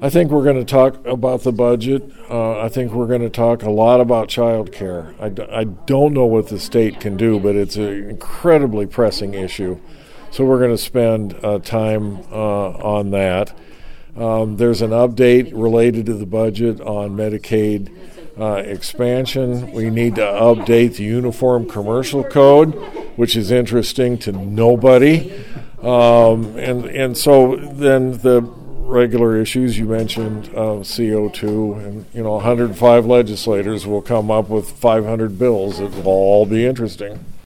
I think we're going to talk about the budget. I think we're going to talk a lot about child care. I don't know what the state can do, but it's an incredibly pressing issue. So we're going to spend time on that. There's an update related to the budget on Medicaid expansion. We need to update the Uniform Commercial Code, which is interesting to nobody. And so then the regular issues you mentioned, CO2, and 105 legislators will come up with 500 bills. It will all be interesting.